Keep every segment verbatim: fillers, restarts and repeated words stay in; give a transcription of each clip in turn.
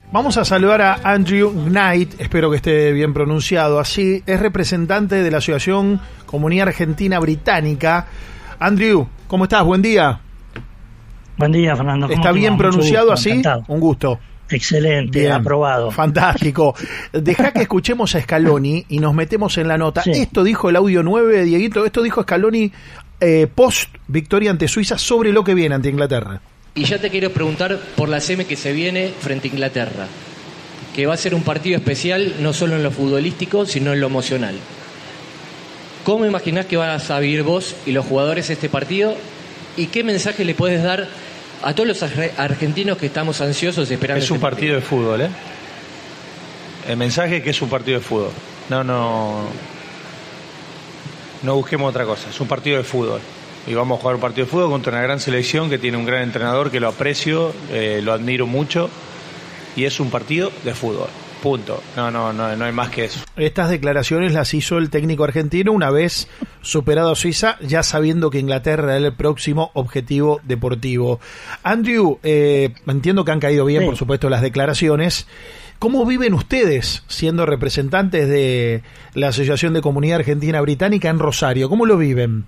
Vamos a saludar a Andrew Knight, espero que esté bien pronunciado así, es representante de la Asociación Comunidad Argentina Británica. Andrew, ¿cómo estás? Buen día. Buen día, Fernando. ¿Está bien pronunciado así? Encantado. Un gusto. Excelente, Bien, aprobado. Fantástico. Deja que escuchemos a Scaloni y nos metemos en la nota. Sí. Esto dijo el audio nueve, Dieguito, esto dijo Scaloni eh, post victoria ante Suiza sobre lo que viene ante Inglaterra. Y ya te quiero preguntar por la semi que se viene frente a Inglaterra, que va a ser un partido especial no solo en lo futbolístico, sino en lo emocional. ¿Cómo imaginás que vas a vivir vos y los jugadores este partido? ¿Y qué mensaje le puedes dar a todos los argentinos que estamos ansiosos esperando? Es un este partido de fútbol, ¿eh? El mensaje es que es un partido de fútbol. No, no... No busquemos otra cosa. Es un partido de fútbol. Y vamos a jugar un partido de fútbol contra una gran selección que tiene un gran entrenador que lo aprecio, eh, lo admiro mucho. Y es un partido de fútbol. Punto. No, no, no, no hay más que eso. Estas declaraciones las hizo el técnico argentino una vez superado a Suiza, ya sabiendo que Inglaterra era el próximo objetivo deportivo. Andrew, eh, entiendo que han caído bien, sí, por supuesto, las declaraciones. ¿Cómo viven ustedes siendo representantes de la Asociación de Comunidad Argentina Británica en Rosario? ¿Cómo lo viven?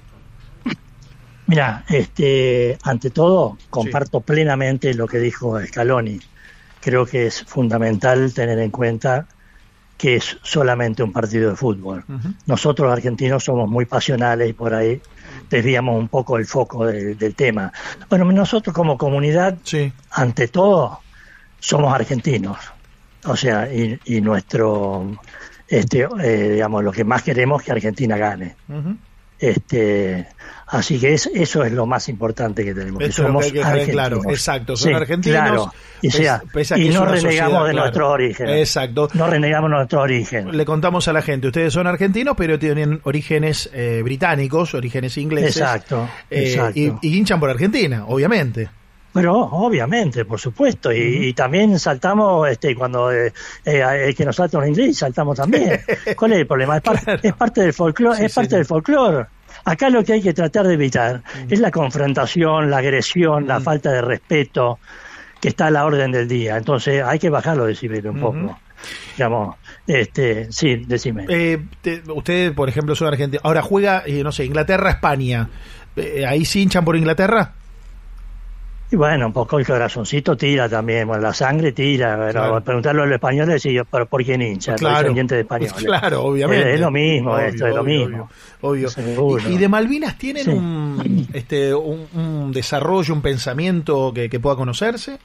Mira, este, ante todo, comparto sí. plenamente lo que dijo Scaloni. Creo que es fundamental tener en cuenta que es solamente un partido de fútbol. Uh-huh. Nosotros los argentinos somos muy pasionales y por ahí desviamos un poco el foco de, del tema. Bueno, nosotros como comunidad, sí. ante todo, somos argentinos. O sea, y, y nuestro, este, eh, digamos, lo que más queremos es que Argentina gane. Uh-huh. Este, así que es, eso es lo más importante que tenemos. Eso que somos es lo que hay que argentinos. Claro, exacto, son sí, argentinos. Claro. Y, sea, pese a y que no renegamos sociedad, de claro. nuestro origen. Exacto. No renegamos nuestro origen. Le contamos a la gente, ustedes son argentinos, pero tienen orígenes eh, británicos, orígenes ingleses. Exacto. Eh, exacto. Y, y hinchan por Argentina, obviamente. Pero obviamente, por supuesto, y, uh-huh. y también saltamos, este, cuando eh, eh, el que nos salta un inglés, saltamos también. ¿Cuál es el problema? Es, par- claro. es parte del folclore, sí, es parte sí. del folclore. Acá lo que hay que tratar de evitar uh-huh. es la confrontación, la agresión, uh-huh. la falta de respeto que está a la orden del día. Entonces hay que bajarlo de decibeles un uh-huh. poco. Digamos, este, sí, decime. Eh, te, usted, por ejemplo, son argentinos. Ahora juega, eh, no sé, Inglaterra-España. Eh, ¿Ahí sí hinchan por Inglaterra? Y bueno, un poco el corazoncito tira también, bueno, la sangre tira, pero claro. preguntarlo a los españoles, y yo, ¿pero por quién hincha? Claro. Por descendiente de españoles. Claro, obviamente. Es, es lo mismo, obvio, esto es lo obvio, mismo. Obvio. obvio. ¿Y, ¿Y de Malvinas tienen sí. un, este, un, un desarrollo, un pensamiento que, que pueda conocerse?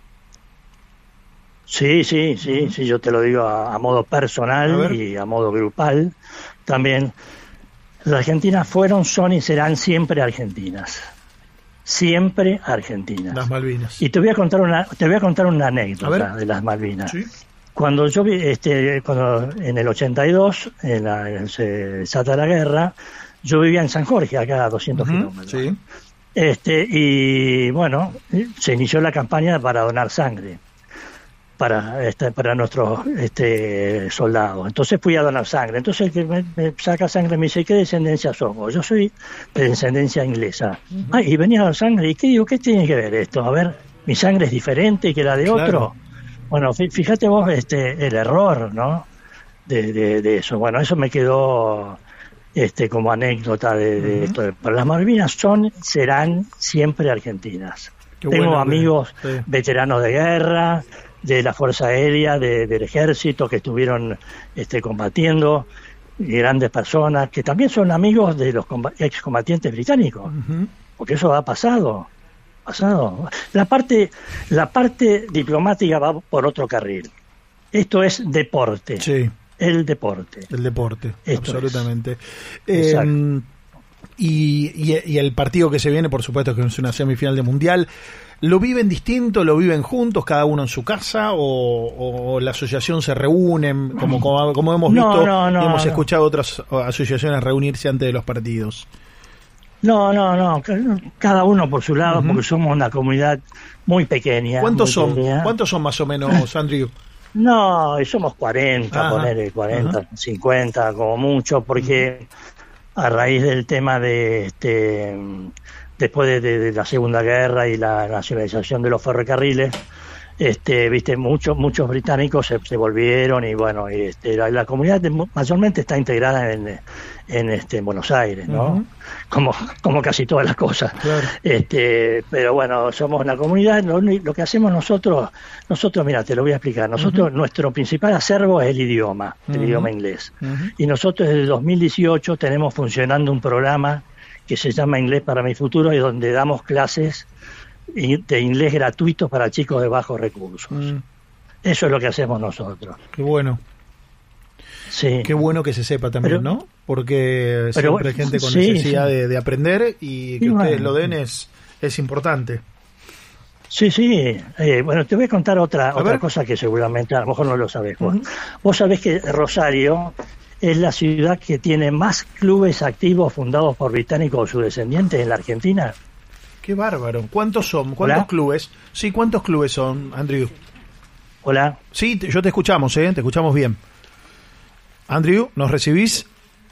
Sí, sí, sí, sí, yo te lo digo a, a modo personal a y a modo grupal. También, las argentinas fueron, son y serán siempre argentinas. Siempre argentinas. Las Malvinas. Y te voy a contar una, te voy a contar una anécdota de las Malvinas. ¿Sí? Cuando yo vi, este, cuando en el ochenta y dos, en la, en se desata la guerra, yo vivía en San Jorge, acá a doscientos uh-huh, kilómetros. Sí. Este, y bueno, se inició la campaña para donar sangre para este, para nuestros este, soldados. Entonces fui a donar sangre. Entonces el que me, me saca sangre me dice, ¿qué descendencia somos? Yo soy de descendencia inglesa. Uh-huh. Ah, y venía a dar sangre. ¿Y qué digo? ¿Qué tiene que ver esto? A ver, ¿mi sangre es diferente que la de claro. otro? Bueno, fíjate vos este el error, ¿no? De, de, de eso. Bueno, eso me quedó este como anécdota de, de uh-huh. esto. Pero las Malvinas son, serán siempre argentinas. Qué Tengo bueno, amigos sí. veteranos de guerra, de la Fuerza Aérea, de, del Ejército, que estuvieron este, combatiendo, y grandes personas, que también son amigos de los comb- excombatientes británicos, uh-huh. porque eso ha pasado, pasado. La parte, la parte diplomática va por otro carril. Esto es deporte. Sí. El deporte. El deporte, Esto absolutamente. Eh, y, y, y el partido que se viene, por supuesto, que es una semifinal de Mundial. ¿Lo viven distinto? ¿Lo viven juntos, cada uno en su casa? ¿O, o la asociación se reúnen? Como, como, como hemos visto no, no, no, y hemos no. escuchado otras asociaciones reunirse antes de los partidos. No, no, no. Cada uno por su lado, uh-huh. porque somos una comunidad muy pequeña. ¿Cuántos muy son? pequeña. ¿Cuántos son más o menos, Andrew? No, somos cuarenta, Ajá. ponerle cuarenta, ajá. cincuenta como mucho, porque uh-huh. a raíz del tema de este... después de, de, de la Segunda Guerra y la nacionalización de los ferrocarriles, este, viste, muchos muchos británicos se, se volvieron y bueno, y este, la, la comunidad de, mayormente está integrada en, en este en Buenos Aires, ¿no? Uh-huh. Como como casi todas las cosas. Claro. Este, pero bueno, somos una comunidad. Lo, lo que hacemos nosotros, nosotros, mira, te lo voy a explicar. Nosotros, uh-huh. nuestro principal acervo es el idioma, el uh-huh. idioma inglés. Uh-huh. Y nosotros desde el dos mil dieciocho tenemos funcionando un programa que se llama Inglés para mi futuro y donde damos clases de inglés gratuitos para chicos de bajos recursos. Mm. Eso es lo que hacemos nosotros. Qué bueno. Sí. Qué bueno que se sepa también, pero, ¿no? Porque pero, siempre hay gente con sí, necesidad sí. De, de aprender y que y ustedes bueno. lo den es, es importante. Sí, sí. Eh, bueno, te voy a contar otra a otra ver. cosa que seguramente a lo mejor no lo sabés. Uh-huh. Vos. Vos sabés que Rosario es la ciudad que tiene más clubes activos fundados por británicos o sus descendientes en la Argentina. Qué bárbaro. ¿Cuántos son? ¿Cuántos ¿Hola? clubes? Sí, ¿cuántos clubes son, Andrew? Hola. Sí, te, yo te escuchamos, ¿eh? Te escuchamos bien. Andrew, ¿nos recibís?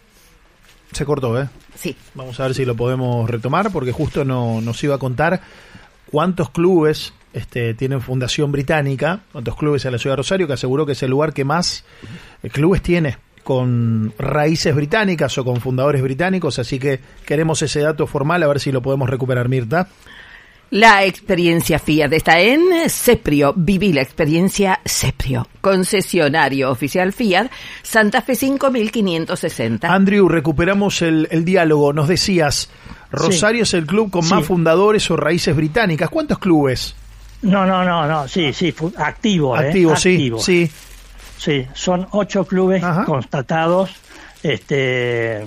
Se cortó, ¿eh? Sí. Vamos a ver si lo podemos retomar, porque justo no, nos iba a contar cuántos clubes este, tienen fundación británica, cuántos clubes en la ciudad de Rosario, que aseguró que es el lugar que más eh, clubes tiene con raíces británicas o con fundadores británicos, así que queremos ese dato formal, a ver si lo podemos recuperar, Mirta. La experiencia Fiat está en Seprio. Viví la experiencia Seprio. Concesionario oficial Fiat, Santa Fe cinco mil quinientos sesenta. Andrew, recuperamos el, el diálogo. Nos decías, Rosario sí. es el club con sí. más fundadores o raíces británicas. ¿Cuántos clubes? No, no, no, no. Sí, sí, activo. Activo, eh, sí, activo. sí. Sí, son ocho clubes Ajá. constatados, este,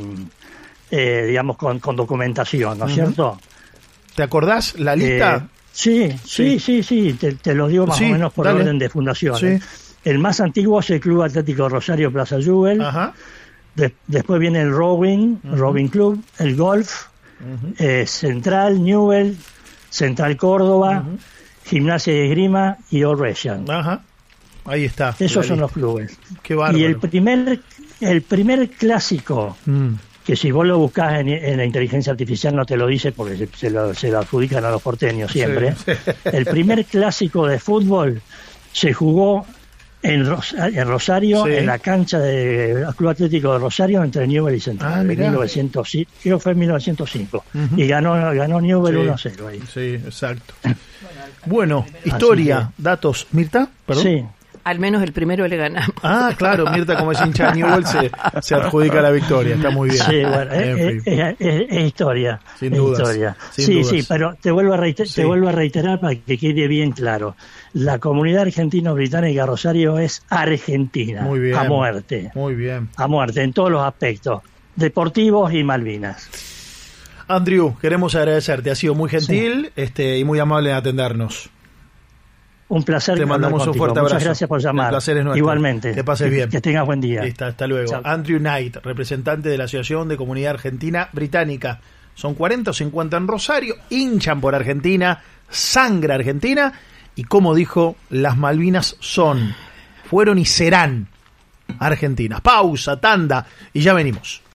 eh, digamos, con, con documentación, ¿no es uh-huh. cierto? ¿Te acordás la lista? Eh, sí, sí, sí, sí, sí, te, te lo digo más sí, o menos por dale. orden de fundación. Sí. El más antiguo es el Club Atlético Rosario Plaza Jewel. Ajá. De, después viene el Rowing, uh-huh. Rowing Club, el Golf, uh-huh. eh, Central, Newell, Central Córdoba, uh-huh. Gimnasia de Esgrima y All Resian. Ajá. Ahí está. Esos son los clubes. Qué bárbaro. Y el primer, el primer clásico, mm. que si vos lo buscás en, en la inteligencia artificial no te lo dice porque se, se, lo, se lo adjudican a los porteños siempre. Sí. El primer clásico de fútbol se jugó en, Ros- en Rosario, sí. en la cancha del Club Atlético de Rosario entre Newell y Central. Ah, en mil novecientos, creo que fue en mil novecientos cinco. Uh-huh. Y ganó, ganó Newell sí. uno a cero ahí. Sí, exacto. Bueno, historia, que, datos. Mirta, perdón. Sí. Al menos el primero le ganamos. Ah, claro, Mirta, como es hincha de Newell, se, se adjudica la victoria. Está muy bien. Sí, bueno, es, es, es, es historia. Sin es dudas. Historia. Sin sí, dudas. sí, pero te vuelvo, a reiter- sí. te vuelvo a reiterar para que quede bien claro. La comunidad argentino-británica Rosario es argentina. Muy bien. A muerte. Muy bien. A muerte, en todos los aspectos. Deportivos y Malvinas. Andrew, queremos agradecerte. Ha sido muy gentil sí. este, y muy amable en atendernos. Un placer. Te mandamos un fuerte abrazo. Muchas gracias por llamar. El placer es nuestro. Igualmente. Que pases bien. Que tengas buen día. Listo, hasta luego. Chao. Andrew Knight, representante de la Asociación de Comunidad Argentina Británica. Son cuarenta o cincuenta en Rosario, hinchan por Argentina, sangre argentina, y como dijo, las Malvinas son, fueron y serán argentinas. Pausa, tanda, y ya venimos.